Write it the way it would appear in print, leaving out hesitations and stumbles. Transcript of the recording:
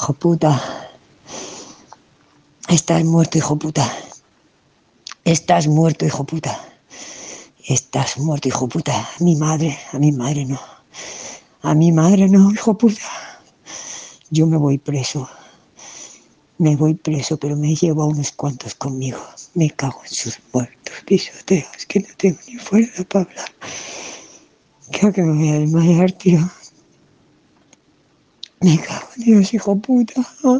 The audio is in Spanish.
Hijo puta. Estás muerto, hijo puta. Estás muerto, hijo puta. Estás muerto, hijo puta. A mi madre no. A mi madre no, hijo puta. Yo me voy preso. Me voy preso, pero me llevo a unos cuantos conmigo. Me cago en sus muertos pisoteos, que no tengo ni fuerza para hablar. Creo que me voy a desmayar, tío. Me cago en Dios, hijo puta.